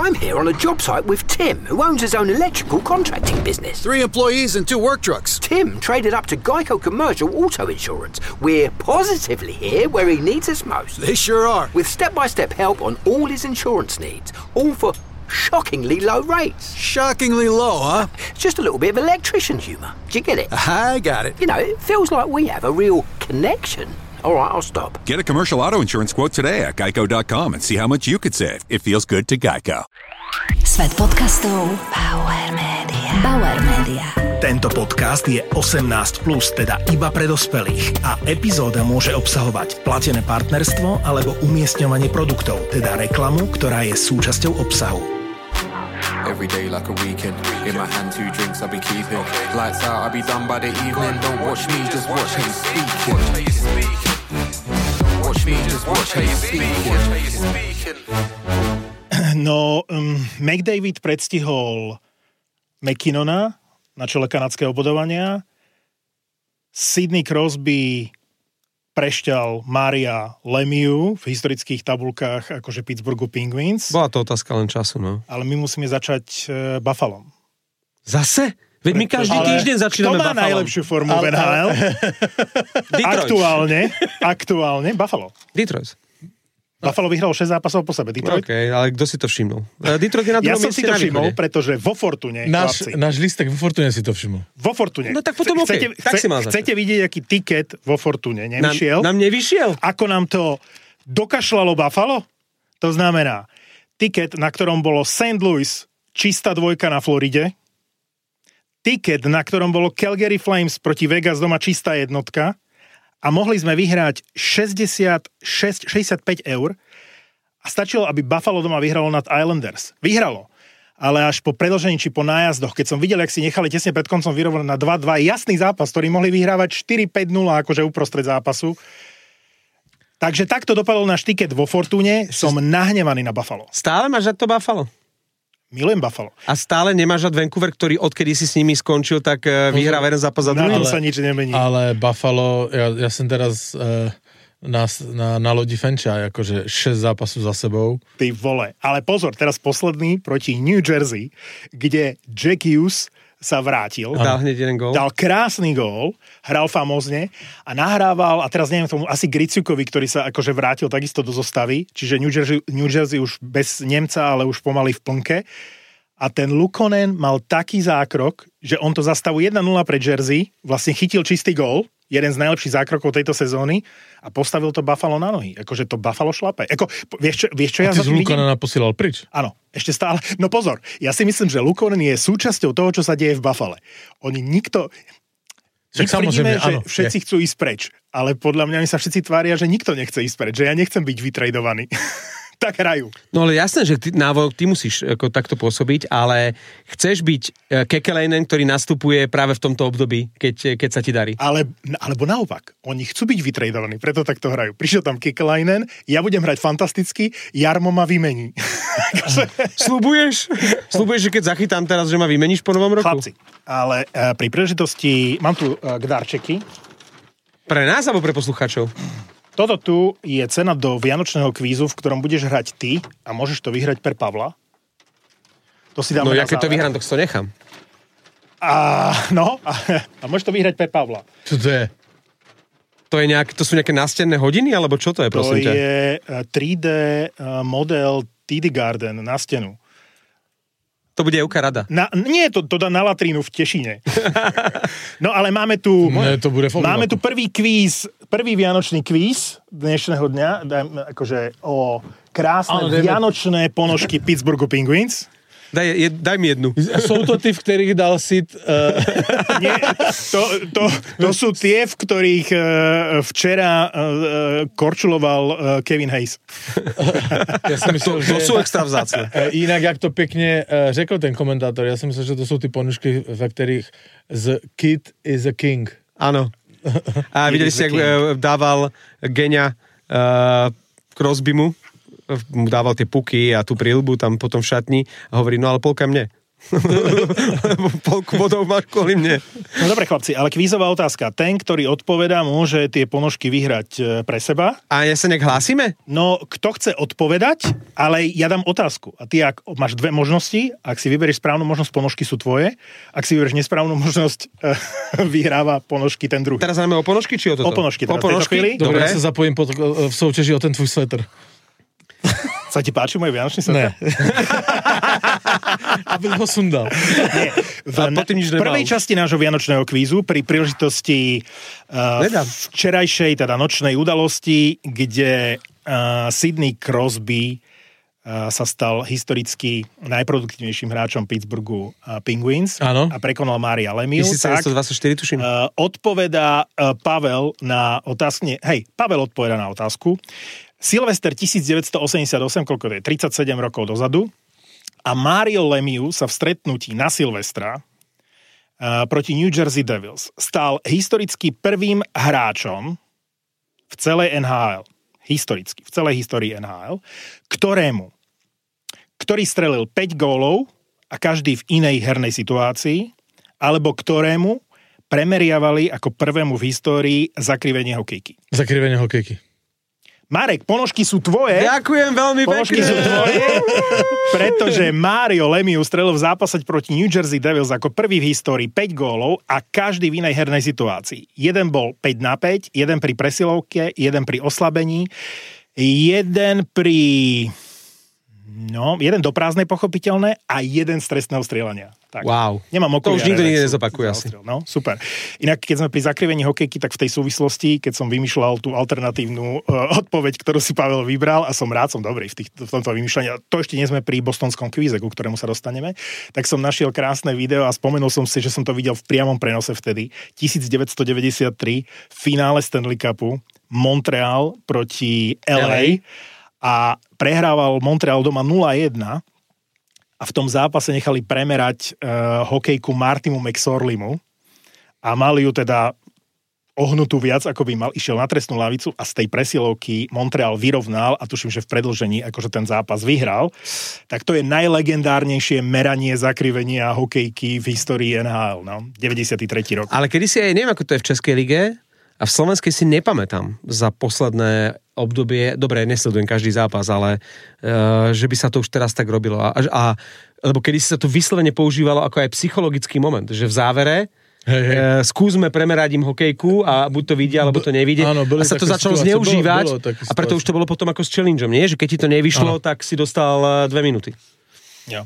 I'm here on a job site with Tim, who owns his own electrical contracting business. 3 employees and 2 work trucks. Tim traded up to Geico Commercial Auto Insurance. We're positively here where he needs us most. They sure are. With step-by-step help on all his insurance needs, all for shockingly low rates. Shockingly low, huh? Just a little bit of electrician humour. Do you get it? I got it. You know, it feels like we have a real connection. All right, I'll stop. Get a commercial auto insurance quote today at geico.com and see how much you could save. It feels good to Geico. Svet podcastov Bauer Media. Bauer Media. Tento podcast je 18+, teda iba pre dospelých a epizóda môže obsahovať platené partnerstvo alebo umiestňovanie produktov, teda reklamu, ktorá je súčasťou obsahu. Every day like a weekend. In my hand 2 drinks I'll be keeping. Lights out, I'll be done by the evening. Don't watch me, just watch him speaking. Watch me, just watch him speaking. No, McDavid predstihol McKinnona na čele kanadského bodovania. Sidney Crosby prešťal Mária Lemieux v historických tabulkách akože Pittsburghu Penguins. Bola to otázka len času, no. Ale my musíme začať Buffalom. Zase? Veď my každý týždeň začíname Buffalom. Kto má najlepšiu formu v NHL? Aktuálne Buffalo. Detroit. Buffalo vyhralo 6 zápasov po sebe. Detroit? OK, ale kto si to všimol? Detroit je na druhom mieste na východe. Ja som si to všimol, pretože vo Fortune, náš listek vo Fortune si to všimol. Vo Fortune. No tak potom OK, tak si mal začať. Chcete vidieť, aký tiket vo Fortune nevyšiel? Nám nevyšiel? Ako nám to dokašľalo Buffalo? To znamená, tiket, na ktorom bolo St. Louis, čistá dvojka na Floride, tiket, na ktorom bolo Calgary Flames proti Vegas doma čistá jednotka, a mohli sme vyhrať 65 eur a stačilo, aby Buffalo doma vyhralo nad Islanders. Vyhralo. Ale až po predĺžení či po nájazdoch, keď som videl, jak si nechali tesne pred koncom vyrovnať na 2-2, jasný zápas, ktorý mohli vyhrávať 4-5-0 akože uprostred zápasu. Takže takto dopadol náš tiket vo Fortune. Som nahnevaný na Buffalo. Stále máš to Buffalo? Milujem Buffalo. A stále nemáš rád Vancouver, ktorý odkedy si s nimi skončil, tak vyhrá jeden zápas za druhý? Na tom sa nič nemení. Ale Buffalo, ja som teraz na lodi Fenča, akože 6 zápasov za sebou. Ty vole. Ale pozor, teraz posledný proti New Jersey, kde Jack Hughes sa vrátil. Dal hneď jeden gól. Dal krásny gól, hral famózne a nahrával, a teraz neviem tomu, asi Griciukovi, ktorý sa akože vrátil takisto do zostavy, čiže New Jersey už bez Nemca, ale už pomaly v plnke. A ten Luukkonen mal taký zákrok, že on to zastavu 1-0 pre Jersey, vlastne chytil čistý gól, jeden z najlepších zákrokov tejto sezóny a postavil to Buffalo na nohy. Akože to Buffalo šlape. Vieš čo ja za tým vidím? Luukkonena posílal prič. Áno, ešte stále. No pozor, ja si myslím, že Luukkonen je súčasťou toho, čo sa deje v Buffale. Tvrdíme, že všetci chcú ísť preč, ale podľa mňa mi sa všetci tvária, že nikto nechce ísť preč, že ja nechcem byť vytradovaný. Tak hrajú. No ale jasné, že ty musíš ako takto pôsobiť, ale chceš byť Kekalainen, ktorý nastupuje práve v tomto období, keď sa ti darí. Alebo naopak, oni chcú byť vytradovaní, preto takto hrajú. Prišiel tam Kekalainen, ja budem hrať fantasticky, Jarmo ma vymení. Sľubuješ, že keď zachytám teraz, že ma vymeníš po novom roku? Chlapci, ale pri príležitosti mám tu darčeky. Pre nás alebo pre poslucháčov? Toto tu je cena do vianočného kvízu, v ktorom budeš hrať ty a môžeš to vyhrať pre Pavla. To si dáme ja keď to vyhrám, tak to nechám. A môžeš to vyhrať pre Pavla. Čo to je? To sú nejaké nástenné hodiny, alebo čo to je, prosím ťa? To je 3D model TD Garden na stenu. To bude Euka rada. Nie, to dá na latrínu v Tešine. No ale máme tu prvý vianočný kvíz dnešného dňa, akože o krásne vianočné ponožky Pittsburghu Penguins. Daj mi jednu. Sú to tí, v ktorých dal Sid... Nie, to sú tie, v ktorých včera korčuloval Kevin Hayes. Ja si myslel, to sú extra vzácne. Inak, jak to pekne řekl ten komentátor, ja si myslel, že to sú tí ponožky, ve ktorých the kid is a king. Áno. A videli ste, jak dával Geňa Crosbymu, mu dával tie puky a tú príľbu tam potom v šatni a hovorí, no ale polka mne. Lebo polku bodov máš kvôli mne. No dobre, chlapci, ale kvízová otázka. Ten, ktorý odpovedá, môže tie ponožky vyhrať pre seba. A ja sa nejak hlásime? No, kto chce odpovedať, ale ja dám otázku. A ty, ak máš dve možnosti, ak si vyberieš správnu možnosť, ponožky sú tvoje. Ak si vyberieš nesprávnu možnosť, vyhráva ponožky ten druhý. Teraz máme o ponožky, či o toto? O ponožky. O ponožky? Dobre, ja sa zapojím v souťaži o ten tvoj sveter. Sa ti páči môj vianočný sveter? Ne. Aby ho sundal. Nie. V prvej časti nášho vianočného kvízu pri príležitosti včerajšej, teda nočnej udalosti, kde Sidney Crosby sa stal historicky najproduktívnejším hráčom Pittsburghu Penguins. Áno. A prekonal Mária Lemieux. 1724, tuším. Odpovedá Pavel na otázku. Pavel odpovedá na otázku. Silvester 1988, koľko to je? 37 rokov dozadu. A Mario Lemieux sa v stretnutí na Silvestra proti New Jersey Devils stal historicky prvým hráčom v celej NHL. Historicky, v celej histórii NHL, ktorý strelil 5 gólov a každý v inej hernej situácii, alebo ktorému premeriavali ako prvému v histórii zakrivenie hokejky. Zakrivenie hokejky. Marek, ponožky sú tvoje. Ďakujem veľmi pekne. Ponožky sú tvoje, pretože Mario Lemieux strelil v zápase proti New Jersey Devils ako prvý v histórii 5 gólov a každý v inej hernej situácii. Jeden bol 5-5, jeden pri presilovke, jeden pri oslabení, jeden do prázdnej pochopiteľné a jeden z trestného strieľania. Tak. Wow. Nemám okuliare. To už nikto nikdy nezopakuje asi. No, super. Inak, keď sme pri zakrivení hokejky, tak v tej súvislosti, keď som vymýšľal tú alternatívnu odpoveď, ktorú si Pavel vybral, a som dobrý v tomto vymýšľaní, a to ešte nie sme pri bostonskom kvíze, ku ktorému sa dostaneme, tak som našiel krásne video a spomenul som si, že som to videl v priamom prenose vtedy. 1993, finále Stanley Cupu, Montreal proti LA. A prehrával Montreal doma 0-1 a v tom zápase nechali premerať hokejku Martimu McSorleymu a mali ju teda ohnutú viac, ako by mal, išiel na trestnú lavicu a z tej presilovky Montreal vyrovnal a tuším, že v predĺžení akože ten zápas vyhral. Tak to je najlegendárnejšie meranie zakrivenia hokejky v histórii NHL, 93. rok. Ale kedysi aj neviem, ako to je v Českej lige, a v Slovenskej si nepamätám za posledné obdobie, dobre, nesledujem každý zápas, ale že by sa to už teraz tak robilo. Lebo kedy si sa to vyslovene používalo ako aj psychologický moment, že v závere skúsme premerať im hokejku a buď to vidia, alebo to nevidia. Áno, a sa to začalo zneužívať a preto už to bolo potom ako s challengeom, nie? Že keď ti to nevyšlo, tak si dostal 2 minúty. Jo.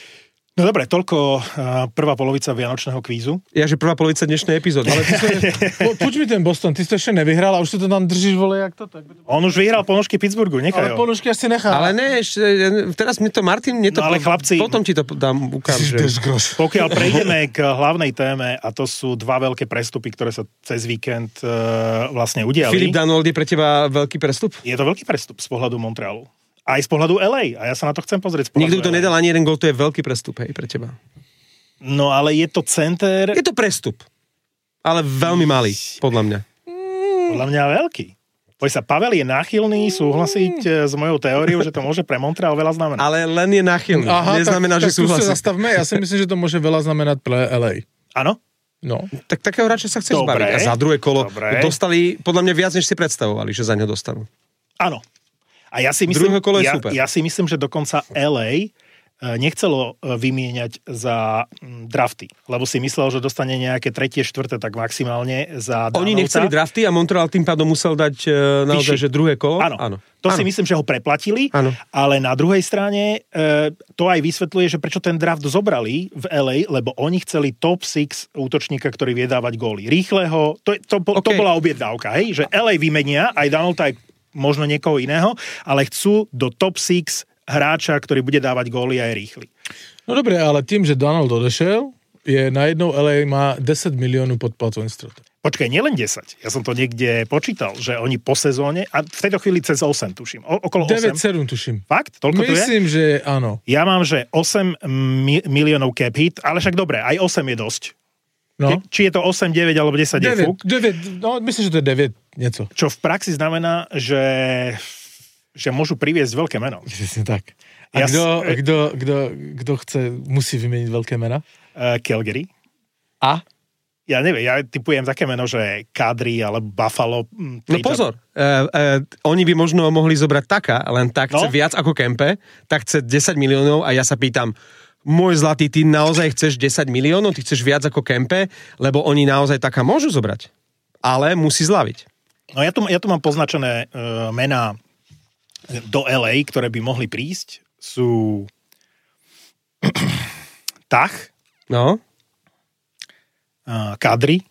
No dobre, toľko prvá polovica vianočného kvízu. Ja, že prvá polovica dnešnej epizódy. Ale poď mi ten Boston, ty si to ešte nevyhral a už si to tam držíš, vole, jak to tak. On už vyhral ponožky Pittsburghu, nechaj ho. Ale ponožky asi nechá. Ale ne, teraz mi to Martin, ale chlapci, potom ti to dám ukážem. Pokiaľ prejdeme k hlavnej téme, a to sú 2 veľké prestupy, ktoré sa cez víkend vlastne udiali. Filip Danault je pre teba veľký prestup? Je to veľký prestup z pohľadu Montrealu. Aj z pohľadu LA. A ja sa na to chcem pozrieť. Nikto to nedal ani jeden gól, to je veľký prestup, hej, pre teba. No ale je to center... Je to prestup. Ale veľmi malý, podľa mňa. Podľa mňa veľký. Poď sa, Pavel je náchylný súhlasiť s mojou teóriou, že to môže pre Montreal veľa znamenať. Ale len je náchylný. Neznamená, že súhlasí. Tak tu sa zastavme. Ja si myslím, že to môže veľa znamenať pre LA. Áno? No. Tak takého hráča sa chceš zbaviť. A za druhé kolo dostali podľa mňa viac, než si predstavovali, že za ňo dostanú. Áno. A ja si myslím, že dokonca LA nechcelo vymieňať za drafty, lebo si myslel, že dostane nejaké 3., 4., tak maximálne za Danovca. Oni nechceli drafty a Montreal tým pádom musel dať naozaj, že druhé kolo. Áno. To si myslím, že ho preplatili, ale na druhej strane to aj vysvetľuje, že prečo ten draft zobrali v LA, lebo oni chceli top 6 útočníka, ktorý vie dávať góly. Rýchleho, to bola objednávka, hej? Že LA vymenia aj Danaulta, aj možno niekoho iného, ale chcú do top 6 hráča, ktorý bude dávať góly a je rýchly. No dobre, ale tým, že Danault odešel, je najednou LA má 10 miliónov pod platovým stropom. Počkaj, nielen 10. Ja som to niekde počítal, že oni po sezóne, a v tejto chvíli cez 8 tuším, okolo 8. 9-7 tuším. Fakt? Toľko tu je? Myslím, že áno. Ja mám, že 8 miliónov cap hit, ale však dobre, aj 8 je dosť. No. Či je to 8, 9 alebo 10 je fúk? 9, no myslím, že to je 9 nieco. Čo v praxi znamená, že môžu priviesť veľké meno. Presne tak. A kto chce, musí vymeniť veľké mena? Calgary. A? Ja neviem, ja typujem také meno, že Kadri alebo Buffalo. No pozor, oni by možno mohli zobrať Taka, len tak chce viac ako Kempe, tak chce 10 miliónov a ja sa pýtam, môj zlatý, ty naozaj chceš 10 miliónov, ty chceš viac ako Kempe, lebo oni naozaj Taka môžu zobrať, ale musí zlaviť. No ja tu mám poznačené mená do LA, ktoré by mohli prísť, sú Tach, no, Kadri.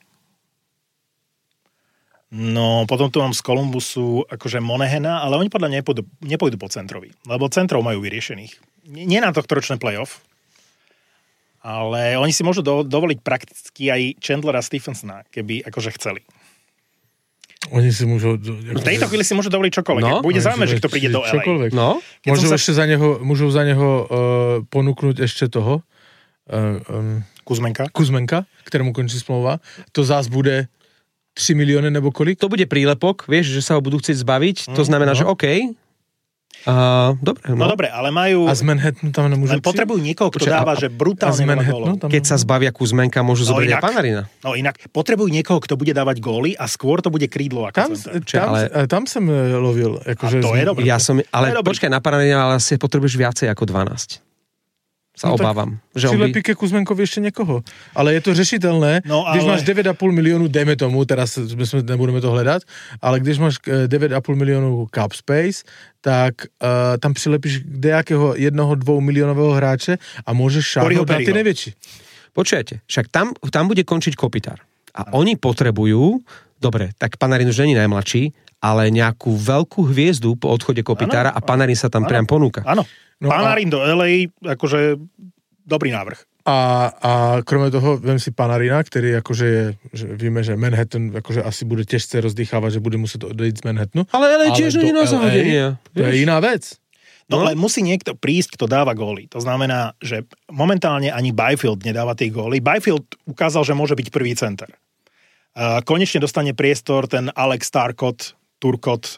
No, potom tu mám z Columbusu akože Monahana, ale oni podľa mňa nepôjdu po centrovi, lebo centrov majú vyriešených. Nie na tohto ročné playoff, ale oni si môžu dovoliť prakticky aj Chandlera Stephensona, keby akože chceli. Oni si môžu... V tejto chvíli si môžu dovoliť čokoľvek. No, bude zaujímavé, že kto príde do LA. Čokoľvek. No. Môžu za neho ponúknuť ešte toho Kuzmenka, ktorému končí smlouva. To zás bude 3 milióny nebo kolik? To bude prílepok, vieš, že sa ho budú chcieť zbaviť. To znamená, že OK. Dobre. No dobre, ale majú... A z Manhattanu tam nemôžu... Len potrebujú niekoho, kto dáva, že brutálne veľa gólov. Keď sa zbavia Kuzmenka, môžu zobrať aj Panarina. No inak, potrebujú niekoho, kto bude dávať góly a skôr to bude krídlo ako center. Tam som lovil. Akože to je dobré. Ale počkaj, na Panarina, ale asi potrebuješ viacej ako 12. Sa obávam. Přilepí ke Kuzmenkovi ešte niekoho. Ale je to řešiteľné. No, ale... Když máš 9,5 miliónu, dejme tomu, teraz nebudeme to hledať, ale když máš 9,5 miliónu cap space, tak tam přilepíš nejakého 1-2 miliónového hráče a môžeš šáhnuť na tie najväčší. Počujete, však tam bude končiť Kopitar. A oni potrebujú, dobre, tak Panarin už není najmladší, ale nejakú veľkú hviezdu po odchode Kopitára a Panarin sa tam priam ponúka. Áno. No Panarin do LA, akože dobrý návrh. A kromě toho, vem si Panarina, ktorý akože je, že víme, že Manhattan akože asi bude těžce rozdýchávať, že bude musieť odejít z Manhattanu. Ale LA tiež nie na zahodenie. To je iná vec. No ale musí niekto prísť, kto dáva góly. To znamená, že momentálne ani Byfield nedáva tie góly. Byfield ukázal, že môže byť prvý center. Konečne dostane priestor ten Alex Turcotte,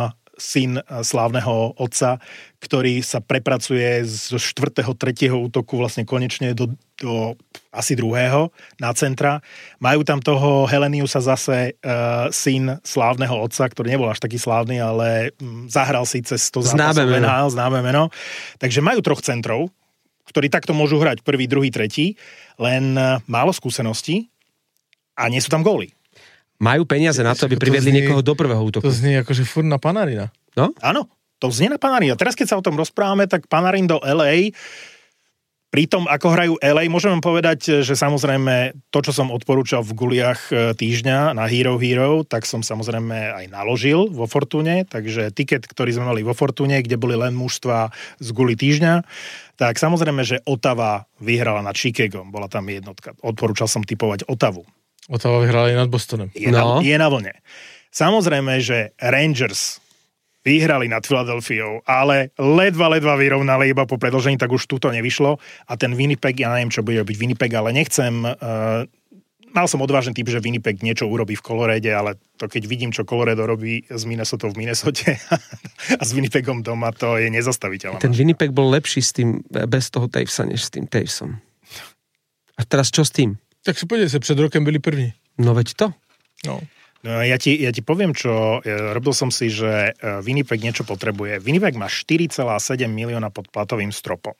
syn slávneho otca, ktorý sa prepracuje zo 4. 3. útoku vlastne konečne do asi 2. na centra. Majú tam toho Heleniusa zase syn slávneho otca, ktorý nebol až taký slávny, ale zahral síce 100 zápasov NHL, známe meno. Takže majú 3 centrov, ktorí takto môžu hrať 1., 2., 3., len málo skúseností a nie sú tam góly. Majú peniaze na to, aby priviedli niekoho do prvého útoku. To znie akože furt na Panarina. No? Áno, to znie na Panarina. Teraz, keď sa o tom rozprávame, tak Panarin do LA, pri tom, ako hrajú LA, môžem povedať, že samozrejme to, čo som odporúčal v guliach týždňa na Hero, tak som samozrejme aj naložil vo Fortune, takže tiket, ktorý sme mali vo Fortune, kde boli len mužstva z guli týždňa, tak samozrejme, že Ottawa vyhrala nad Chicagom, bola tam jednotka. Odporúčal som tipovať Ottawu. Ottawa vyhrala aj nad Bostonem. Je na vlne. Samozrejme, že Rangers vyhrali nad Philadelphiou, ale ledva vyrovnali iba po predĺžení, tak už túto nevyšlo. A ten Winnipeg, ja neviem, čo bude robiť Winnipeg, ale nechcem... mal som odvážny typ, že Winnipeg niečo urobí v Colorade, ale to keď vidím, čo Colorado robí z Minnesota v Minnesote a s Winnipegom doma, to je nezastaviteľné. Ten Winnipeg bol lepší s tým, bez toho Tavesa, než s tým Tavesom. A teraz čo s tým? Tak si podívej sa, pred rokem byli první. No veď to. No. No, ja ti poviem, čo robil som si, že Winnipeg niečo potrebuje. Winnipeg má 4,7 milióna pod platovým stropom.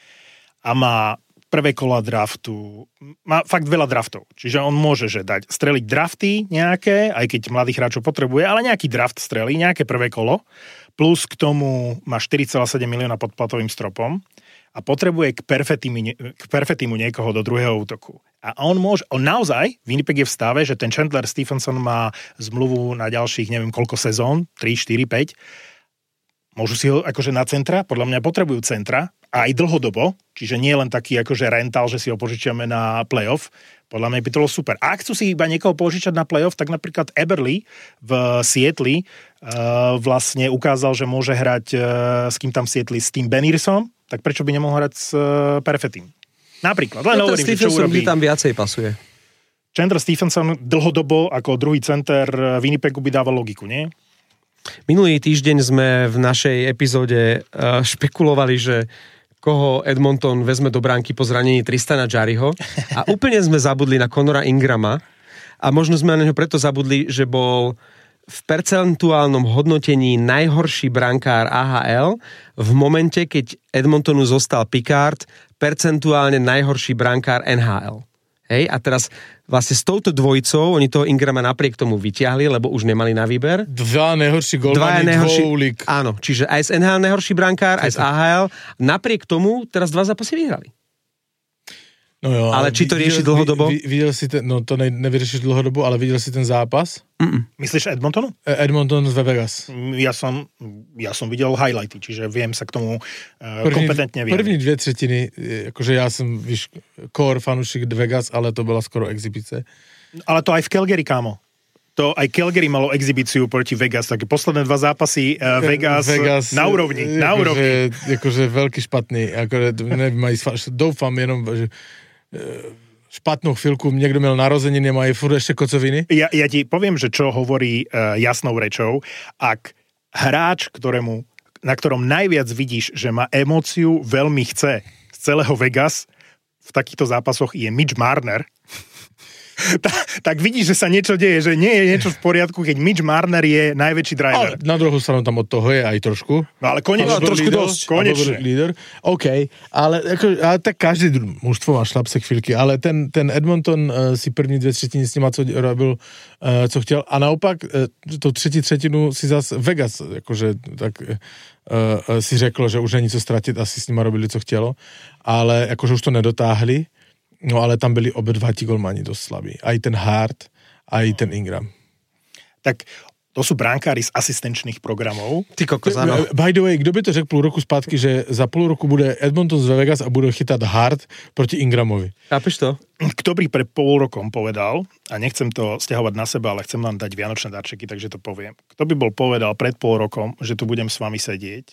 A má prvé kola draftu, má fakt veľa draftov. Čiže on môže streliť drafty nejaké, aj keď mladých hráčov potrebuje, ale nejaký draft strelí, nejaké prvé kolo, plus k tomu má 4,7 milióna pod platovým stropom a potrebuje k perfetimu niekoho do druhého útoku. A on naozaj, Winnipeg je v stave, že ten Chandler Stephenson má zmluvu na ďalších, neviem koľko sezón, 3, 4, 5. Môžu si ho akože na centra, podľa mňa potrebujú centra, a aj dlhodobo, čiže nie len taký akože rental, že si ho požičiame na playoff. Podľa mňa by to bolo super. A ak chcú si iba niekoho požičať na playoff, tak napríklad Eberle v Seattle vlastne ukázal, že môže hrať s kým tam v Seattle, s tým Benirsom, tak prečo by nemohol hrať s Perfetým? Napríklad. Len hovorím, že čo urobí. Tam viacej pasuje. Chandler Stephenson dlhodobo ako druhý center Winnipegu by dával logiku, nie? Minulý týždeň sme v našej epizóde špekulovali, že koho Edmonton vezme do bránky po zranení Tristana Jarryho a úplne sme zabudli na Conora Ingrama a možno sme na neho preto zabudli, že bol v percentuálnom hodnotení najhorší brankár AHL v momente, keď Edmontonu zostal Picard, percentuálne najhorší brankár NHL. Hej, a teraz vlastne s touto dvojicou oni toho Ingrama napriek tomu vyťahli, lebo už nemali na výber. Dva najhorší golmani, dvoulik. Áno, čiže aj z NHL najhorší brankár, aj z AHL. Napriek tomu teraz 2 zápasy vyhrali. No jo, ale či to rieši dlhodobo? Videl si ten, no to nevyriešiš dlhodobo, ale videl si ten zápas? Myslíš Edmontonu? Edmonton z Vegas. Ja som videl highlighty, čiže viem sa k tomu kompetentne vyjadriť. První 2 tretiny, akože ja som core fanúšik Vegas, ale to bola skoro exhibícia. Ale to aj v Calgary, kámo. To aj Calgary malo exhibíciu proti Vegas, také posledné 2 zápasy Vegas na úrovni. Akože veľký špatný. Doufám jenom, že špatnú chvíľku, niekto mal narozeniny, má aj furt ešte kocoviny. Ja ti poviem, že čo hovorí jasnou rečou. Ak hráč, na ktorom najviac vidíš, že má emóciu, veľmi chce z celého Vegas, v takýchto zápasoch je Mitch Marner, tak vidíš, že sa niečo deje, že nie je niečo v poriadku, keď Mitch Marner je najväčší driver. Ale na druhú stranu tam od toho je aj trošku. No ale konečne. Trošku dosť. Konečne. Líder. OK, ale tak každý mužstvo má šlapse chvíľky, ale ten Edmonton si první 2 tretiny s nima co robil, co chtěl. A naopak, to třetí třetinu si zas Vegas, akože tak si řeklo, že už není co ztratit, asi s nima robili, co chtělo. Ale akože už to nedotáhli. No ale tam byli obe 2 golmani dosť slabí. Aj ten Hart, aj ten Ingram. Tak to sú bránkári z asistenčných programov. Ty kokos, áno. By the way, kto by to řekl půl roku zpátky, že za půl roku bude Edmonton z Vegas a bude chytať Hart proti Ingramovi? Chápeš to? Kto by pred pol rokom povedal, a nechcem to stiahovať na seba, ale chcem vám dať vianočné darčeky, takže to poviem. Kto by bol povedal pred pol rokom, že tu budem s vami sedieť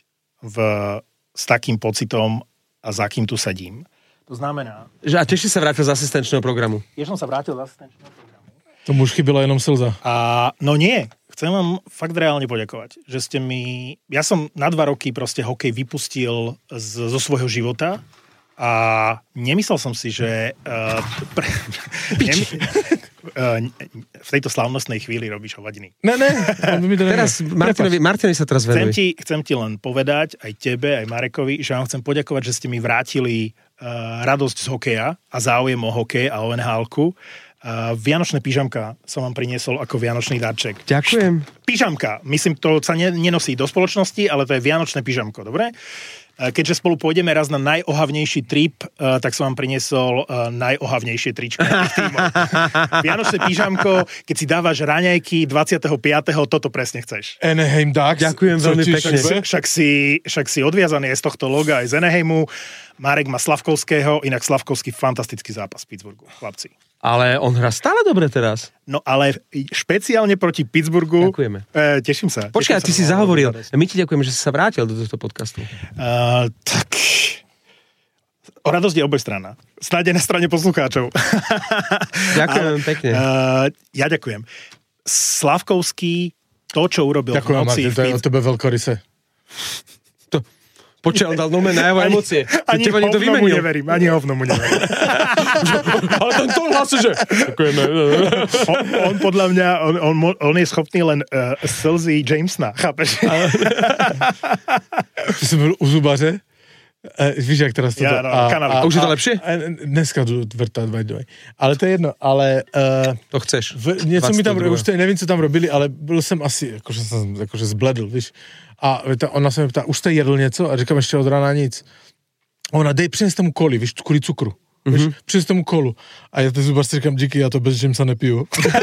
s takým pocitom a za kým tu sedím? To znamená... Že a teší sa vrátil z asistenčného programu. Ja som sa vrátil z asistenčného programu. Tomu už chybila jenom slza. No nie, chcem vám fakt reálne poďakovať, že ste mi... Ja som na 2 roky proste hokej vypustil zo svojho života a nemyslel som si, že... v tejto slávnostnej chvíli robíš hovadiny. Ne. Teraz Martinovi sa teraz venuj. Chcem ti len povedať, aj tebe, aj Marekovi, že vám chcem poďakovať, že ste mi vrátili radosť z hokeja a záujem o hokej a o NHL-ku. Vianočné pyžamka som vám priniesol ako vianočný darček. Ďakujem. Pyžamka, myslím, to sa nenosí do spoločnosti, ale to je vianočné pyžamko, dobre? Keďže spolu pôjdeme raz na najohavnejší trip, tak som vám priniesol najohavnejšie tričko. Vianočné pyžamko, keď si dávaš raňajky 25. toto presne chceš. Anaheim Ducks. Ďakujem veľmi pekne. Však si odviazaný je z tohto loga aj z Anaheimu. Marek má Slavkovského, inak Slavkovský fantastický zápas v Pittsburghu, chlapci. Ale on hrá stále dobre teraz. No ale špeciálne proti Pittsburghu. Ďakujeme. Teším sa. Počkaj, ty si zahovoril. My ti ďakujeme, že si sa vrátil do tohto podcastu. Tak... O radosť je obojstranná. Snáď je na strane poslucháčov. Ďakujem pekne. Ja ďakujem. Slavkovský, to, čo urobil ďakujem, v noci... Ďakujem, Martin, to je od tebe veľkoryse. Počkaj, on dal nome na jeho emócie. Ani hovno mu neverím. Ale ten tón hlasu, že... Ďakujeme. On podľa mňa, on je schopný len slzy Jamesona, chápeš? Ty som byl u zubaře. Víš, jak teraz toto... A už je to lepšie? Dneska jdu vrtať, by the way. Ale to je jedno, ale... To chceš. Něco mi tam, už to nevím, co tam robili, ale byl jsem asi, jakože zbledl, víš. A ona se mi ptá, už jste jedl něco? A říkám, ještě od rána nic. Ona, přines tomu koli, víš, kvůli cukru. Víš, přines tomu kolu. A já ty zubařce říkám, díky, já to bez Jamesa nepiju.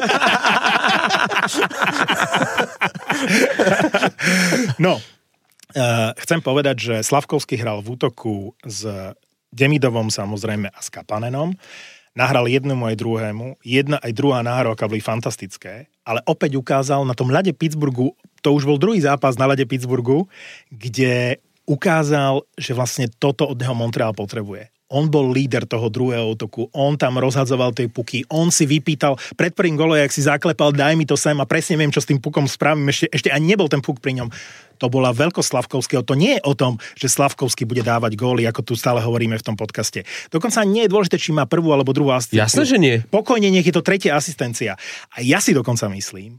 No, chcem povedať, že Slavkovský hral v útoku s Demidovom samozrejme a s Kapanenom. Nahral jednému aj druhému. Jedna aj druhá nahrávka boli fantastické, ale opäť ukázal na tom ľade Pittsburghu, to už bol druhý zápas na ľade Pittsburghu, kde ukázal, že vlastne toto od neho Montreal potrebuje. On bol líder toho druhého útoku, on tam rozhadzoval tie puky, on si vypýtal pred prvým golom, jak si zaklepal, daj mi to sem a presne viem, čo s tým pukom spravím, ešte ani nebol ten puk pri ňom. To bola veľkosť Slavkovského, to nie je o tom, že Slavkovský bude dávať góly, ako tu stále hovoríme v tom podcaste. Dokonca nie je dôležité, či má prvú alebo druhú asistenciu. Jasné, že nie. Pokojne, nech je to tretia asistencia. A ja si dokonca myslím,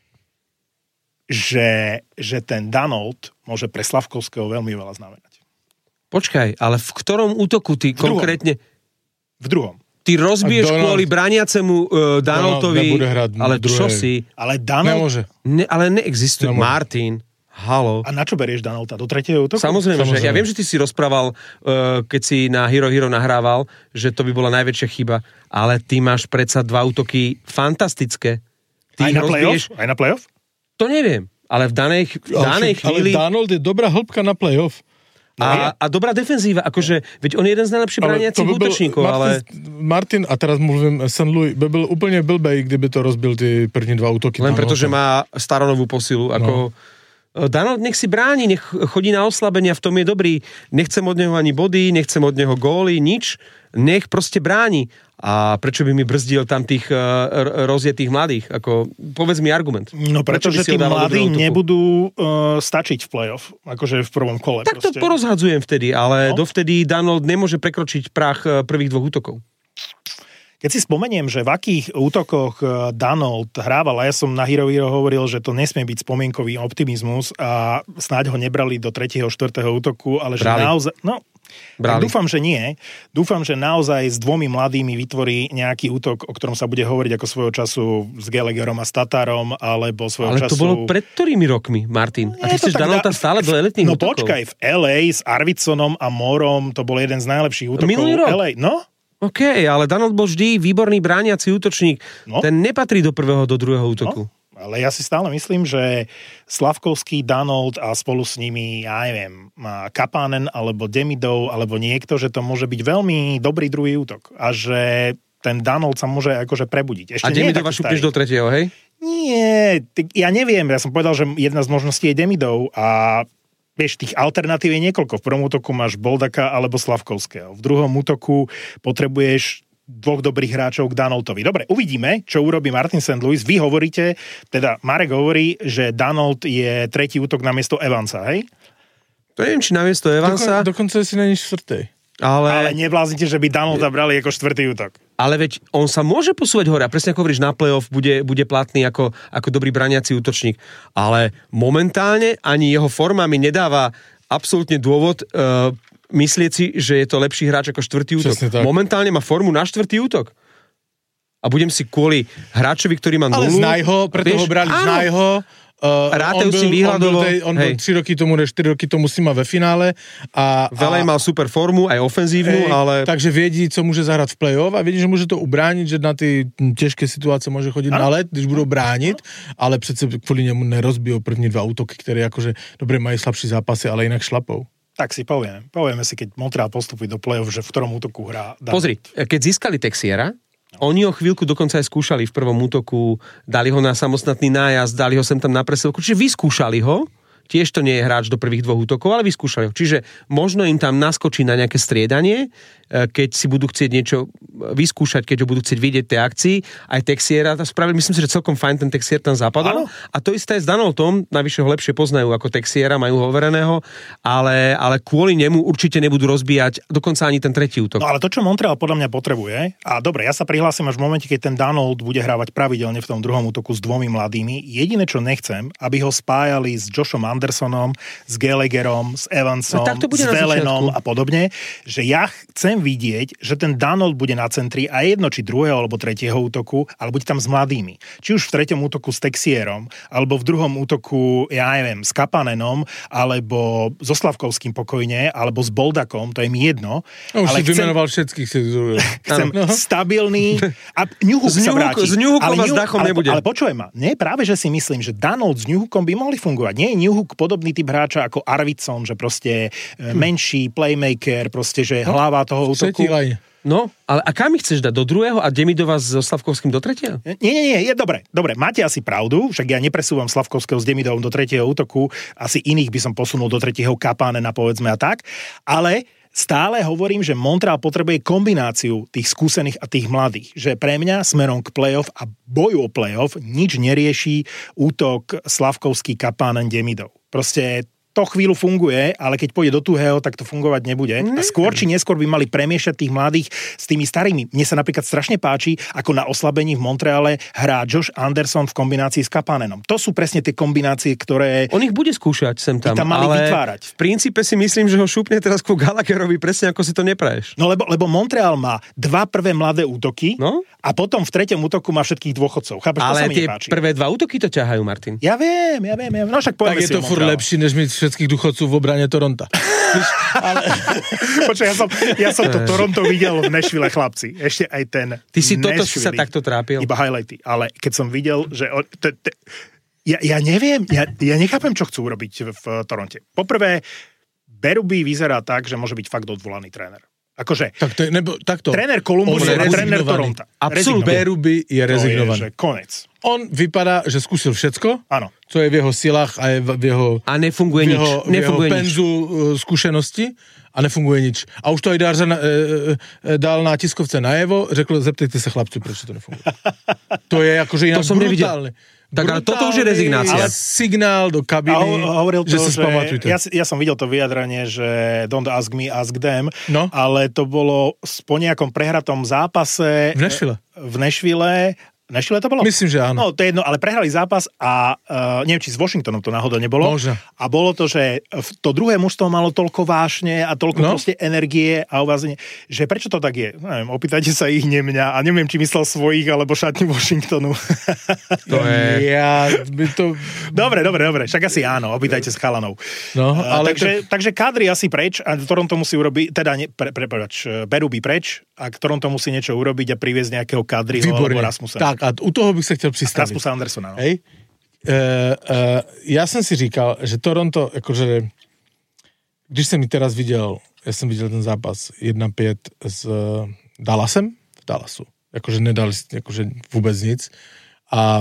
že ten Danault môže pre Slavkovského veľmi veľa znamenať. Počkaj, ale v ktorom útoku ty konkrétne... V druhom. Ty rozbiješ kvôli brániacemu Danaultovi, ale čo si... Ale Danault... Nemôže. Ale neexistuje. Nemôže. Martin, halo. A na čo berieš Danaulta? Do tretieho útoku? Samozrejme, že ja viem, že ty si rozprával, keď si na Hero nahrával, že to by bola najväčšia chyba, ale ty máš predsa 2 útoky fantastické. Ty aj na playoff? Aj na playoff? To neviem, ale v danej chvíli... Ale Danault je dobrá hĺbka na playoff. A dobrá defenzíva, akože, veď on je jeden z najlepších brániacich útočníkov, ale... Martin, a teraz mluvím St. Louis, by byl úplne blbej, kdyby to rozbil ty první 2 útoky. Len preto, že má staronovú posilu, ako... Danault nech si bráni, nech chodí na oslabenia, v tom je dobrý. Nechcem od neho ani body, nechcem od neho góly, nič. Nech proste bráni. A prečo by mi brzdil tam tých rozjetých mladých? Ako, povedz mi argument. No pretože tí mladí nebudú stačiť v play-off, akože v prvom kole. Tak proste. To porozhadzujem vtedy, ale dovtedy Danault nemôže prekročiť prach prvých 2 útokov. Keď si spomeniem, že v akých útokoch Danault hrával, a ja som na Hero hovoril, že to nesmie byť spomienkový optimizmus a snáď ho nebrali do 3. 4. útoku, ale že naozaj... Dúfam, že nie. Dúfam, že naozaj s 2 mladými vytvorí nejaký útok, o ktorom sa bude hovoriť ako svojho času s Gallagherom a s Tatárom, alebo svojho času... Ale to bolo pred ktorými rokmi, Martin? A ty chceš Danauta stále do elitných útokov? No počkaj, v LA s Arvidsonom a Morom to bol jeden z najlepších útokov. Minulý rok? LA. No? OK, ale Danault bol vždy výborný brániaci útočník. No? Ten nepatrí do prvého, do druhého útoku. No? Ale ja si stále myslím, že Slavkovský, Danault a spolu s nimi, ja neviem, Kapanen alebo Demidov alebo niekto, že to môže byť veľmi dobrý druhý útok. A že ten Danault sa môže akože prebudiť. Ešte a Demidova šupneš do 3., hej? Nie, ja neviem. Ja som povedal, že jedna z možností je Demidov a vieš, tých alternatív je niekoľko. V prvom útoku máš Boldaka alebo Slavkovského. V druhom útoku potrebuješ 2 dobrých hráčov k Danaultovi. Dobre, uvidíme, čo urobí Martin St. Louis. Vy hovoríte, teda Marek hovorí, že Danault je 3. útok namiesto Evansa, hej? To neviem, či namiesto Evansa... Dokonca si na nič 4. Ale nebláznite, že by Danaulta brali ako 4. útok. Ale veď on sa môže posúvať hore a presne ako hovoríš, na playoff bude platný ako dobrý braniaci útočník. Ale momentálne ani jeho forma mi nedáva absolútne dôvod myslieť si, že je to lepší hráč ako 4. útok. Momentálne má formu na 4. útok. A budem si kvôli hráčovi, ktorý má 0... Ale Znajho, preto ho brali Znajho. Rátev si výhľadovo. On bol 4 roky tomu si ma ve finále. Velej mal super formu, aj ofenzívnu, ale... Takže vedí, co môže zahrať v play-off a vedí, že môže to ubrániť, že na tie ťažké situácie môže chodiť na led, když budú brániť, ale přece kvôli nemu nerozbijou první 2 útoky, ktoré akože dobre majú slabší zápasy, ale inak šlapou. Tak si povieme si, keď Montreal postupí do play-off, že v ktorom útoku hrá. Pozri, keď získali Texiera, oni ho chvíľku dokonca aj skúšali v prvom útoku, dali ho na samostatný nájazd, dali ho sem tam na presielku, čiže vyskúšali ho, tiež to nie je hráč do prvých 2 útokov, ale vyskúšali ho. Čiže možno im tam naskočí na nejaké striedanie, keď si budú chcieť niečo vyskúšať, keď ho budú chcieť vidieť tej akcii. Aj Texiera spravili, myslím si, že celkom fajn ten Texier tam zapadol. A to isté s Danaultom, navyše ho lepšie poznajú ako Texiera, majú ho overeného, ale kvôli nemu určite nebudú rozbíjať dokonca ani ten 3. útok. No ale to, čo Montreal podľa mňa potrebuje, a dobre, ja sa prihlásim až v momente, keď ten Danault bude hrávať pravidelne v tom druhom útoku s 2 mladými. Jediné, čo nechcem, aby ho spájali s Joshom Andersonom, s Gallagherom, s Evansom, s Velenom a podobne, že ja chcem vidieť, že ten Danault bude na centri a jedno, či 2. alebo 3. útoku, ale bude tam s mladými. Či už v 3. útoku s Texierom, alebo v 2. útoku, ja neviem, s Kapanenom, alebo so Slavkovským pokojne, alebo s Boldakom, to je mi jedno. Už ale si vymenoval všetkých. Chcem stabilný a Newhook sa vráti. S Newhookom a s Dachom nebude. Ale počuj ma, nie, práve že si myslím, že Danault s Newhookom by mohli fungovať. Nie je Newhook podobný typ hráča ako Arvidsson, že proste menší playmaker, proste, že hlava toho útoku. No, ale a kam ich chceš dať? Do druhého a Demidova so Slavkovským do tretieho? Nie, je dobre. Máte asi pravdu, však ja nepresúvam Slavkovského s Demidovom do tretieho útoku, asi iných by som posunul do tretieho, Kapánena povedzme a tak, ale stále hovorím, že Montreal potrebuje kombináciu tých skúsených a tých mladých. Že pre mňa smerom k play-off a boju o play-off nič nerieši útok Slavkovský, Kapánen, Demidov. Proste to chvíľu funguje, ale keď pôjde do tuhého, tak to fungovať nebude. A skôr či neskôr by mali premiešať tých mladých s tými starými. Mne sa napríklad strašne páči, ako na oslabení v Montreale hrá Josh Anderson v kombinácii s Kapanenom. To sú presne tie kombinácie, ktoré... On ich bude skúšať sem tam, mali ale vytvárať. V princípe si myslím, že ho šupne teraz ku Gallagherovi presne ako si to nepraješ. No lebo Montreal má 2 prvé mladé útoky a potom v treťom útoku má všetkých dôchodcov. Chápeš, ale to sa mi tie nepáči. prvé 2 útoky to ťahajú, Martin. Ja viem. No však tak je to furt lepší, než mít všetkých dôchodcov v obrane Toronta. Ale... Počkaj, ja som to Toronto videl v Nashville, chlapci. Ešte aj ten Ty si toto Nashville, sa takto trápil. Iba highlighty. Ale keď som videl, že... Ja neviem, ja nechápem, čo chcú urobiť v Toronte. Poprvé, Berube vyzerá tak, že môže byť fakt odvolaný tréner. Akože... Takto. Tréner Columbus je tréner Toronta. Absolútne. Berube je rezignovaný. To je, že konec. On vypadá, že skúsil všetko, áno. Co je v jeho silách a je v jeho... A nefunguje nič. V jeho penzu skúsenosti a nefunguje nič. A už to aj Darza dal na tiskovce najevo, řekl, zeptejte sa chlapci, prečo to nefunguje. To je akože inak brutálne. Tak ale toto už je rezignácia. Ale signál do kabiny, že sa spamatujte. Ja som videl to vyjadranie, že don't ask me, ask them, ale to bolo po nejakom prehratom zápase v Nashville. Nashville to bolo? Myslím, že áno. No, to je jedno, ale prehrali zápas a neviem, či s Washingtonom to náhodou nebolo. Možno. A bolo to, že to druhé mužstvo malo toľko vášne a toľko proste energie a uvázenie, že prečo to tak je? Neviem, opýtajte sa ich, nie mňa. A neviem, či myslel svojich, alebo šatňu Washingtonu. To je... Dobre. Však asi áno, opýtajte s chalanov. No, ale takže kádry asi preč a Toronto musí urobiť, teda Berube preč a Toronto musí niečo urobiť a priviesť nejakého kádryho alebo Rasmusa. Tak a u toho bych se chtěl přistavit. Rasmusa Andersona, no. Hej? Já jsem si říkal, že Toronto, jakože, když jsem ji teraz viděl, já jsem viděl ten zápas 1-5 s Dallasem, v Dallasu, jakože nedali jakože vůbec nic a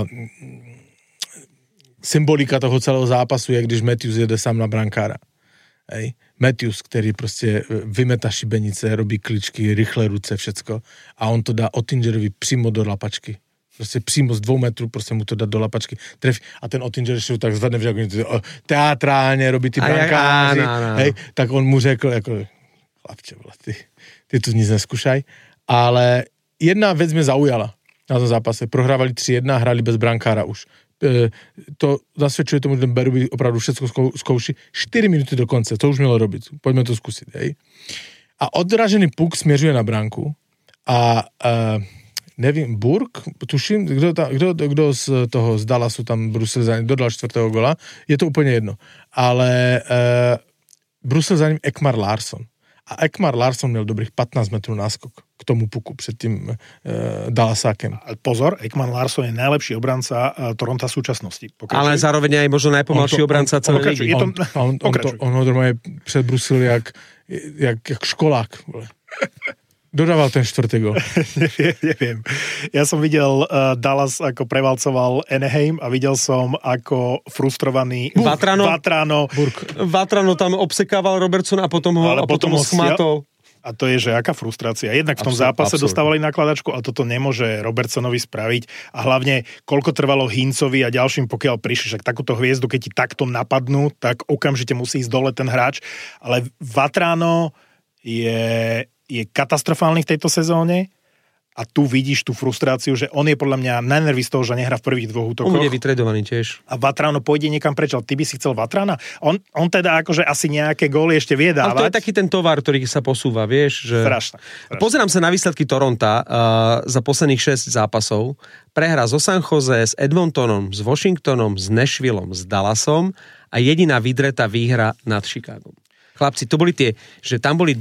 symbolika toho celého zápasu je, když Matthews jede sám na brankára. Hej? Matthews, který prostě vymeta šibenice, robí kličky, rychle ruce, všecko a on to dá Ottingerovi přímo do lapačky. Prostě přímo z 2 metrů prostě mu to dá do lapačky. Trefí. A ten Ottinger ještě tak zvedne, že teatrálně robí ty brankáři. Hej, tak on mu řekl, jako, chlapče, ty tu nic neskušaj. Ale jedna věc mě zaujala na tom zápase. Prohrávali 3-1, hráli bez brankára už. To nasvědčuje tomu, že ten Berube opravdu všechno zkouší 4 minuty do konce. To už mělo robiť. Pojďme to zkusit. Hej. A odražený puk směřuje na branku a nevím, Burke, tuším, kdo z toho z Dallasu tam Brusel za ním dodal 4. gola, je to úplně jedno. Ale Brusel za ním Ekmar Larsson. A Ekmar Larsson měl dobrých 15 metrů náskok k tomu puku před tím Dallasákem. Pozor, Ekman Larsson je najlepší obranca Toronta súčasnosti. Pokračuj. Ale zároveň aj možno najpomalší obranca celej ligy. On ho normálně předbrusil jak školák. Dodával ten 4. gól. Neviem. Ja som videl Dallas, ako prevalcoval Anaheim a videl som, ako frustrovaný Vatrano tam obsekával Robertsona a potom ho schmatol. A to je, že aká frustrácia. Jednak v tom zápase dostávali nakladačku a toto nemôže Robertsonovi spraviť. A hlavne, koľko trvalo Hintzovi a ďalším, pokiaľ prišli. Však takúto hviezdu, keď ti takto napadnú, tak okamžite musí ísť dole ten hráč. Ale Vatrano je katastrofálny v tejto sezóne a tu vidíš tú frustráciu, že on je podľa mňa na nervy z toho, že nehrá v prvých 2 útokoch. On bude vytredovaný tiež. A Vatrano pôjde niekam preč, ale ty by si chcel Vatrana? On teda akože asi nejaké góly ešte vie dávať. Ale to je taký ten tovar, ktorý sa posúva, vieš. Že... Strašné. Pozerám sa na výsledky Toronta za posledných 6 zápasov. Prehra so San Jose, s Edmontonom, s Washingtonom, s Nashvillom, s Dallasom a jediná vydretá výhra nad Chicagom. Chlapci, to boli tie, že tam boli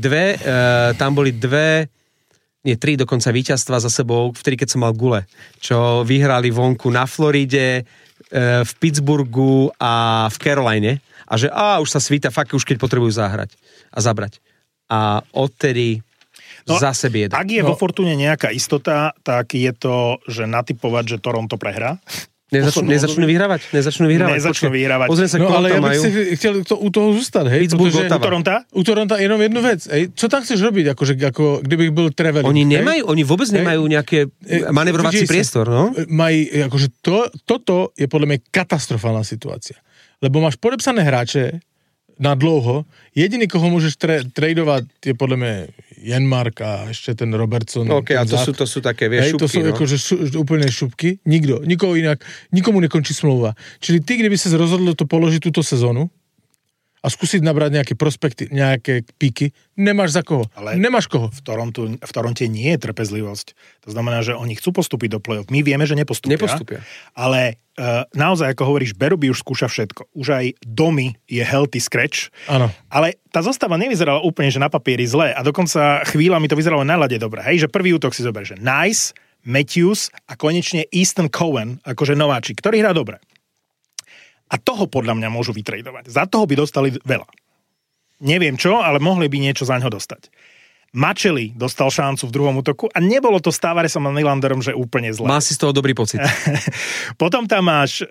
tri dokonca víťazstva za sebou, vtedy, keď som mal gule, čo vyhrali vonku na Floride, v Pittsburghu a v Caroline. A že už sa svíta, fakt už keď potrebujú zahrať a zabrať. A odtedy... zase bieda. Ak je vo Fortune nejaká istota, tak je to, že natipovať, že Toronto prehrá. Nezačnú vyhrávať? Nezačnú vyhrávať. Pozriem sa, ale ja bych si chcel u toho zústať, hej? Pittsburgh, u Toronta jenom jednu vec, hej? Čo tam chceš robiť, ako kdybych byl traveling? Oni vôbec nemajú nejaké manevrovací priestor, no? Akože toto je podľa mňa katastrofálna situácia. Lebo máš podepsané hráče na dlouho. Jediný, koho môžeš tradovať, je podľa mňa Janmark a ešte ten Robertson. OK, a to sú také, vieš, šupky. To sú akože úplne šupky. Nikoho inak, nikomu nekončí smlouva. Čili ty, kdyby sa rozhodlo to položiť túto sezónu a skúsiť nabrať nejaké prospekty, nejaké píky, nemáš za koho. Ale nemáš koho. V Toronte nie je trpezlivosť. To znamená, že oni chcú postúpiť do play-off. My vieme, že nepostúpia. Ale naozaj, ako hovoríš, Berube už skúša všetko. Už aj Domi je healthy scratch. Áno. Ale tá zostava nevyzerala úplne, že na papieri zle. A dokonca chvíľami to vyzeralo na ľade dobre. Hej, že prvý útok si zober, že Nice, Matthews a konečne Easton Cohen, akože nováčik, ktorý hrá dobre. A toho podľa mňa môžu vytradovať. Za toho by dostali veľa. Neviem čo, ale mohli by niečo za ňo dostať. Mačeli dostal šancu v druhom útoku a nebolo to s Tavaresom a Nylanderom, že úplne zle. Má si z toho dobrý pocit. Potom tam máš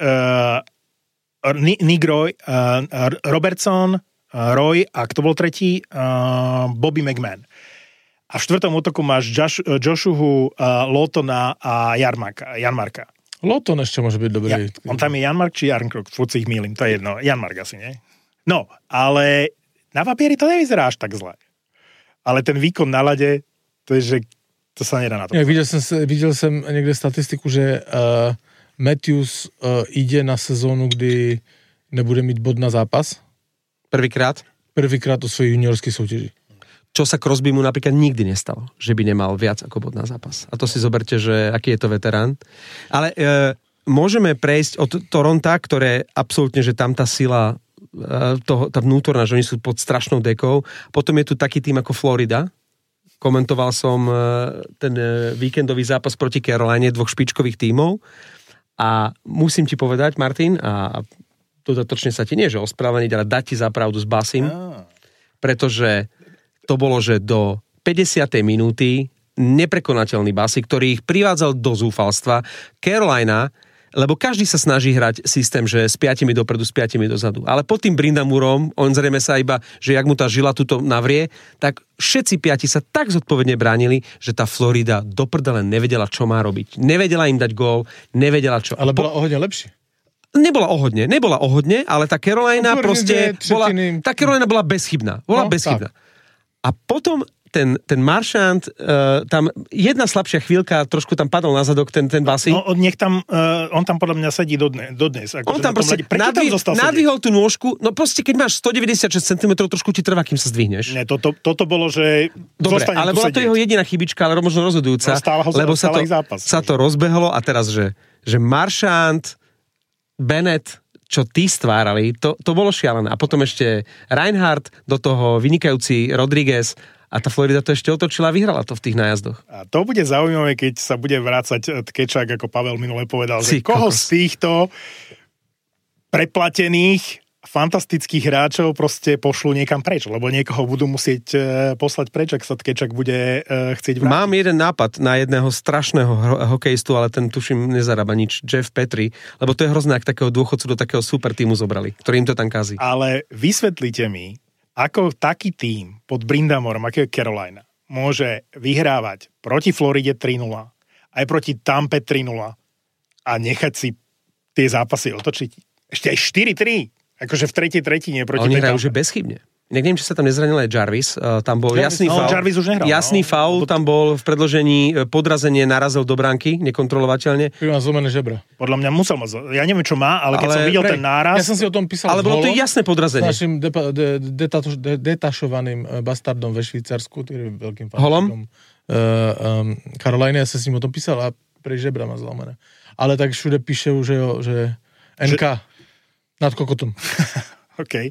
Nigroy, Robertson, Roy a kto bol tretí? Bobby McMahon. A v štvrtom útoku máš Joshuhu, Lawtona a Janmarka. Lawton ešte môže byť dobrý. On tam je Janmark či Jarnkrok? Furt si ich mýlim, to je jedno. Janmark asi, nie? No, ale na papieri to nevyzerá až tak zle. Ale ten výkon na lade, to je, že to sa nedá na to. Videl som niekde statistiku, že Matthews ide na sezónu, kdy nebude mít bod na zápas. Prvýkrát o svojich juniorských súťaží. Čo sa Crosbymu napríklad nikdy nestalo, že by nemal viac ako bod na zápas. A to si zoberte, že aký je to veterán. Ale môžeme prejsť od Toronta, ktoré absolútne, že tam tá sila, tá vnútorná, že oni sú pod strašnou dekou. Potom je tu taký tým ako Florida. Komentoval som ten víkendový zápas proti Caroline, dvoch špičkových tímov. A musím ti povedať, Martin, a dodatočne sa ti nie, že ospravedlniť, ale dať ti za pravdu s Basim, pretože to bolo, že do 50. minúty neprekonateľný Basy, ktorý ich privádzal do zúfalstva. Carolina, lebo každý sa snaží hrať systém, že s 5 dopredu, s 5 dozadu. Ale pod tým Brindamourom, on zrejme sa iba, že jak mu tá žila tuto navrie, tak všetci 5 sa tak zodpovedne bránili, že tá Florida do prdele nevedela, čo má robiť. Nevedela im dať gól, nevedela čo. Ale bola o hodne lepšie. Nebola o hodne, ale tá Carolina proste tá Carolina bola bezchybná. Bezchybná. Tak. A potom ten Marchand, tam jedna slabšia chvíľka, trošku tam padol na zadok ten Basy. No, on tam podľa mňa sedí dodnes. On tam proste nadvihol tú nôžku, no proste keď máš 196 cm, trošku ti trvá, kým sa zdvihneš. Nie, toto bolo, že dobre, ale bola to jeho jediná chybička, ale možno rozhodujúca, lebo sa to rozbehlo a teraz, že Marchand, Bennett, čo tí stvárali, to bolo šialené. A potom ešte Reinhardt, do toho vynikajúci Rodriguez a tá Florida to ešte otočila a vyhrala to v tých nájazdoch. A to bude zaujímavé, keď sa bude vrácať Tkečák, ako Pavel minule povedal, že koho z týchto preplatených fantastických hráčov proste pošlú niekam preč, lebo niekoho budú musieť poslať preč, ak sa Tkečák bude chcieť vrátiť. Mám jeden nápad na jedného strašného hokejistu, ale ten tuším nezarába nič. Jeff Petrie, lebo to je hrozné, ak takého dôchodcu do takého super týmu zobrali, ktorý im to tam kazí. Ale vysvetlite mi, ako taký tím pod Brindamorom, ako je Carolina, môže vyhrávať proti Floride 3-0, aj proti Tampe 3-0 a nechať si tie zápasy otočiť. Ešte aj 4-3. Akože v tretej tretine proti Oni hrajú už bezchybne. Neviem, či sa tam nezranil aj Jarvis. Tam bol jasný faul. Jarvis už nehral. Jasný faul, tam bol v predĺžení podrazenie, narazil do bránky, nekontrolovateľne. Má zlomené žebra. Podľa mňa musel mať. Ja neviem, čo má, ale keď som videl ten náraz... Ja som si o tom písal. Ale bolo to jasné podrazenie. S našim detašovaným bastardom ve Švýcarsku, ktorý je veľkým fanúšikom Caroline, ja som s ním o tom písal a pre žebra má zlomené. Ale tak všude píše, že NK nad kokotom. OK.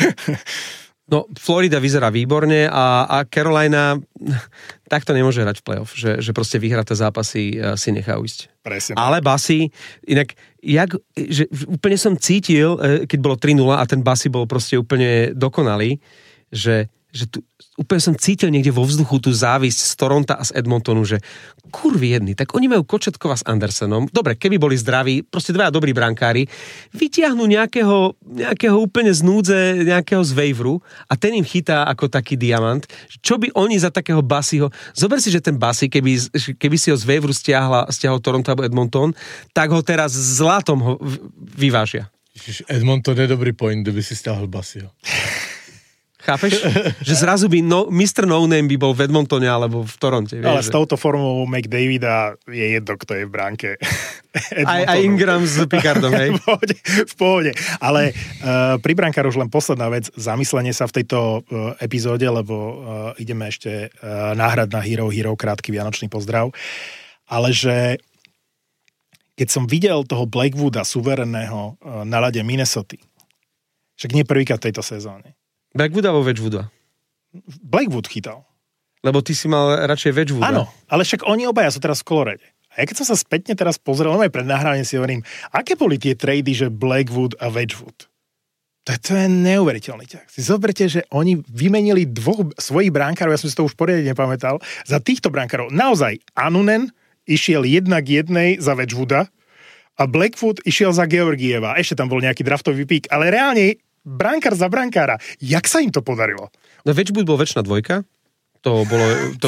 No, Florida vyzerá výborne a Carolina takto nemôže hrať v play-off, že proste vyhraté zápasy si nechá ujsť. Presne. Ale Basy, inak, že úplne som cítil, keď bolo 3-0 a ten Basy bol proste úplne dokonalý, že že tu úplne som cítil niekde vo vzduchu tú závisť z Toronta a z Edmontonu, že kurvi jedni, tak oni majú Kočetkova s Andersenom, dobre, keby boli zdraví, proste dvaja dobrí brankári, vytiahnu nejakého úplne z núdze, nejakého z waveru a ten im chytá ako taký diamant. Čo by oni za takého Bassiho, zober si, že ten Bassi, keby si ho z waveru stiahol Toronto alebo Edmonton, tak ho teraz zlatom vyvážia. Edmonton je dobrý point, kdyby si stiahol Bassiho. Chápeš? Že zrazu by Mr. No Name by bol v Edmontone alebo v Toronte. Vieš, ale s touto formou McDavida je jedno, kto je v bránke. Aj Ingram s Pickardom, hej? v pohode. Ale pri brankáru už len posledná vec, zamyslenie sa v tejto epizóde, lebo ideme ešte náhrať na Hero, krátky vianočný pozdrav. Ale že keď som videl toho Blakewooda suverénneho na ľade Minnesota, však nie prvýkrát v tejto sezóne. Blackwooda alebo Wedgwooda? Blackwood chytal. Lebo ty si mal radšej Wedgwooda. Áno, ale však oni obaja sú teraz v Colorade. A ja keď som sa spätne teraz pozrel, aj pred nahrávaním si hovorím, aké boli tie trady, že Blackwood a Wedgwood? To je neuveriteľný ťah. Si zoberte, že oni vymenili dvoch svojich brankárov, ja som si to už poriadne nepamätal, za týchto brankárov. Naozaj, Anunen išiel 1-1 za Wedgwooda a Blackwood išiel za Georgieva. Ešte tam bol nejaký draftový pík, ale reálne brankár za brankára. Jak sa im to podarilo? No Wedgwood bol väčšiná dvojka. To bolo,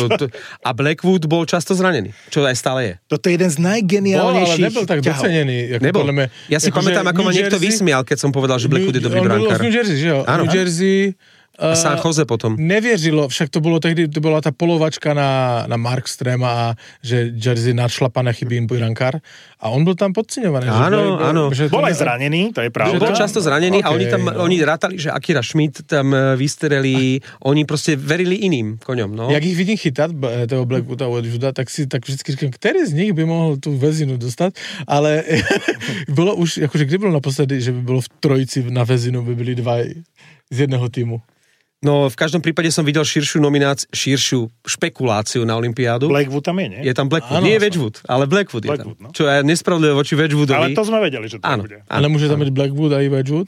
a Blackwood bol často zranený, čo aj stále je. Toto je jeden z najgeniálnejších ale nebol tak docenený. Nebol. Ja si pamätám, ako ma niekto vysmial, keď som povedal, že Blackwood je dobrý brankár. On bol z New Jersey, že jo? Áno. New Jersey... A San Jose potom. Nevěřilo, však to bylo tehdy, to byla ta polovačka na Markstrema a že Jersey nadšlapané chybí jim brankár a on byl tam podceňovaný. Áno, áno. Bol aj zranený, to je pravda. Bol často zranený a oni rátali, že Akira Schmidt tam vystrelí, oni proste verili iným koňom. No. Jak ich vidím chytat, toho Blackwooda, Wedgwooda, tak vždycky říkám, který z nich by mohl tu vezinu dostat, ale bylo už, jakože kdy bylo naposledy, že by bylo v trojici na vezinu, by byli dva z jedného týmu. No, v každom prípade som videl širšiu špekuláciu na olympiádu. Blackwood tam je, nie? Je tam Blackwood. Nie je Wedgwood, ale Blackwood je tam. No. Čo je nespravodlivé voči Wedgwoodovi. Ale to sme vedeli, že to bude. Ale môže tam byť Blackwood a i Wedgwood?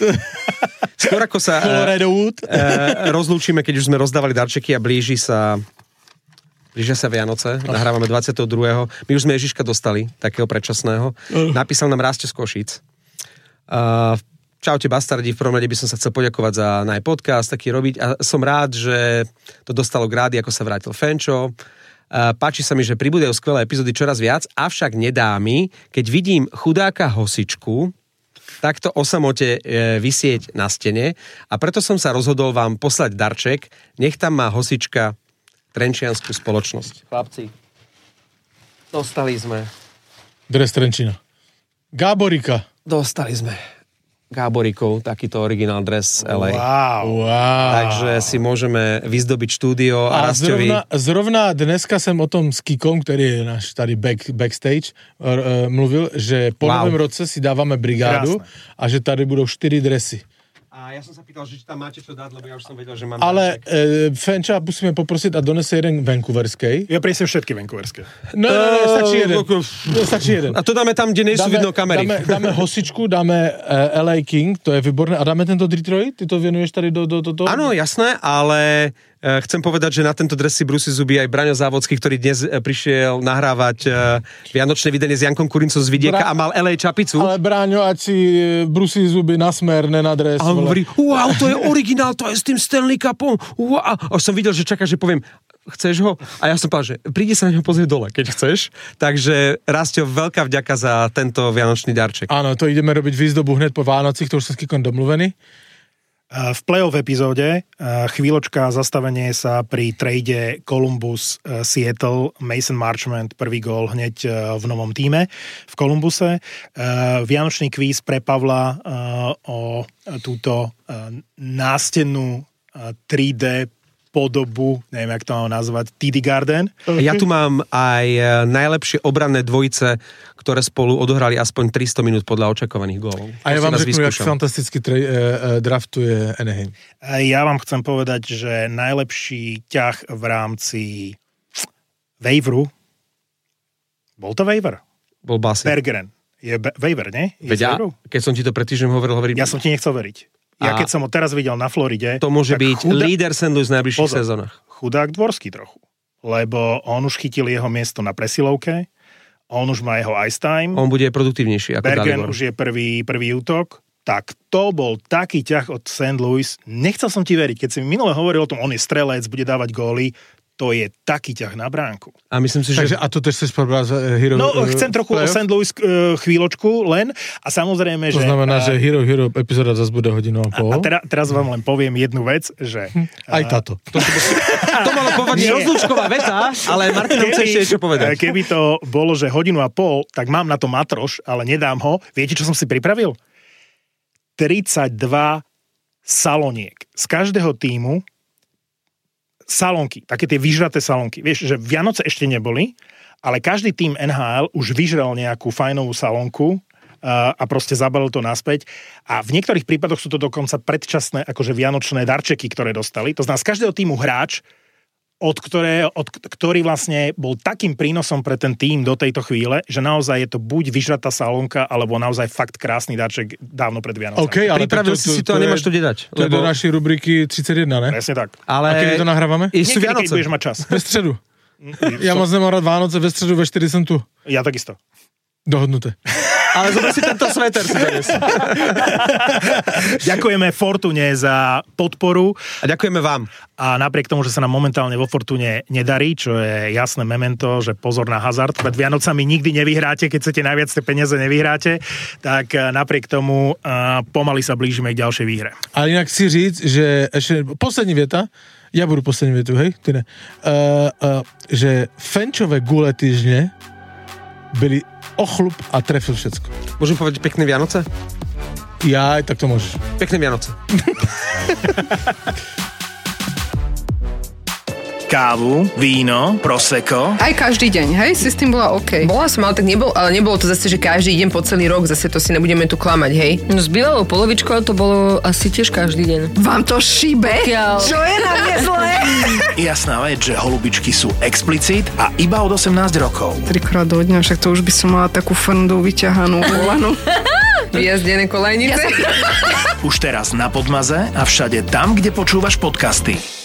Skôr ako sa rozlúčime, keď už sme rozdávali darčeky a blížia sa Vianoce. Nahrávame 22. My už sme Ježiška dostali, takého predčasného. Napísal nám Rásťo z Košíc. Čaute bastardi, v prvom rade by som sa chcel poďakovať za náj podcast, taký robiť a som rád, že to dostalo grády, ako sa vrátil Fenčo. Páči sa mi, že pribúdajú skvelé epizódy čoraz viac, avšak nedá mi, keď vidím chudáka Hosičku, takto o samote visieť na stene a preto som sa rozhodol vám poslať darček, nech tam má Hosička Trenčiansku spoločnosť. Chlapci, dostali sme. Dres Trenčina. Gáborika. Dostali sme Gáborikov, takýto originál dres LA. Wow. Takže si môžeme vyzdobiť štúdio a Rasťovi. Zrovna dneska jsem o tom s Kikom, který je náš tady backstage, mluvil, že po novém roce si dáváme brigádu. Krásne. A že tady budou 4 dresy. A ja som sa pýtal, že či tam máte čo dať, lebo ja už som vedel, že mám... Ale Fenča musíme poprosiť a donese jeden vancouverskej. Ja prinesem všetky vancouverské. No, stačí jeden. A to dáme tam, kde nejsú vidno kamery. Dáme Hosičku, dáme LA King, to je výborné. A dáme tento Detroit? Ty to venuješ tady do toho? Áno, jasné, ale... Chcem povedať, že na tento dres si brúsi zuby aj Braňo Závodský, ktorý dnes prišiel nahrávať vianočné videnie s Jankom Kurincom z Vidieka a mal LA čapicu. Ale Braňo, ať si brúsi zuby na smer, ne na dres. A on hovorí, wow, to je originál, to je s tým Stanley Cupom. Wow. A som videl, že čaká, že poviem, chceš ho? A ja som povedal, že príde sa na ňo pozrieť dole, keď chceš. Takže Rastio, veľká vďaka za tento vianočný darček. Áno, to ideme robiť výzdobu hned po Vánocích, to už sa s Kikom domluvený. V playoff epizóde chvíľočka zastavenie sa pri trade Columbus-Seattle. Mason Marchment, prvý gól hneď v novom tíme v Columbuse. Vianočný kvíz pre Pavla o túto nástennú 3D podobu, neviem, jak to mám nazvať, TD Garden. Ja tu mám aj najlepšie obranné dvojice, ktoré spolu odohrali aspoň 300 minút podľa očakovaných gólov. A ja vám řeknu, jak fantasticky draftuje Anaheim. Ja vám chcem povedať, že najlepší ťah v rámci waiveru, bol to waiver? Bol Bassett. Berggren. Je waiver, nie? Veď keď som ti to pred týždňom hovoril... Ja som ti nechcel veriť. Ja keď som ho teraz videl na Floride... To môže byť líder St. Louis v najbližších sezónach. Chudák dvorský trochu. Lebo on už chytil jeho miesto na presilovke, on už má jeho ice time. On bude produktívnejší ako Bergen Dalibor. už je prvý útok. Tak to bol taký ťah od St. Louis. Nechcel som ti veriť, keď si mi minule hovoril o tom, on je strelec, bude dávať góly. To je taký ťah na bránku. A myslím si, že... Takže, a to tež chceš povedať Hero... No, chcem trochu o St. Louis chvíľočku len. A samozrejme, že... To znamená, že Hero epizóda zase bude hodinu a pol. A teraz vám len poviem jednu vec, že... Aj táto. To malo povedať rozlúčková veta, ale Martin chce ešte niečo povedať. Keby to bolo, že hodinu a pol, tak mám na to matroš, ale nedám ho. Viete, čo som si pripravil? 32 saloniek. Z každého tímu salónky, také tie vyžraté salónky. Vieš, že Vianoce ešte neboli, ale každý tým NHL už vyžrel nejakú fajnovú salónku a proste zabalil to naspäť. A v niektorých prípadoch sú to dokonca predčasné akože vianočné darčeky, ktoré dostali. To znamená, z každého týmu hráč, ktorý vlastne bol takým prínosom pre ten tým do tejto chvíle, že naozaj je to buď vyžratá salónka, alebo naozaj fakt krásny darček dávno pred Vianocami. Okay, ale pripravil si to a nemáš to kde dať. To je do našej rubriky 31, ne? Presne tak. Ale... A kedy to nahrávame? Sú Niekedy, Vianoce. keď budeš mať čas. Ve středu. Ja moc nemám rád Vánoce, ve středu, ve 4 som tu. Ja takisto. Dohodnuté. Ale zober si tento sveter si dnes. Ďakujeme Fortune za podporu. A ďakujeme vám. A napriek tomu, že sa nám momentálne vo Fortune nedarí, čo je jasné memento, že pozor na hazard, pred Vianocami nikdy nevyhráte, keď chcete najviac tie peniaze nevyhráte, tak napriek tomu pomaly sa blížime k ďalšej výhre. Ale inak si říct, že ešte poslední vieta, ja budu poslední vietu, hej? Ty ne. Že Fenčové gule týždne byli ochlup a trefil všetko. Môžem povedať pekné Vianoce? Ja, tak to môžeš. Pekné Vianoce. Kávu, víno, prosecco. Aj každý deň, hej? Si s tým bola OK. Bola som, ale tak nebolo to zase, že každý deň po celý rok, zase to si nebudeme tu klamať, hej? No s bývalou polovičkou to bolo asi tiež každý deň. Vám to šíbe? Čo je na mne zlé? Jasná vec, že holubičky sú explicit a iba od 18 rokov. 3-krát do dňa, však to už by som mala takú frndu vyťahanú volanú. Vyjazdené kolajnice. Už teraz na Podmaze a všade tam, kde počúvaš podcasty.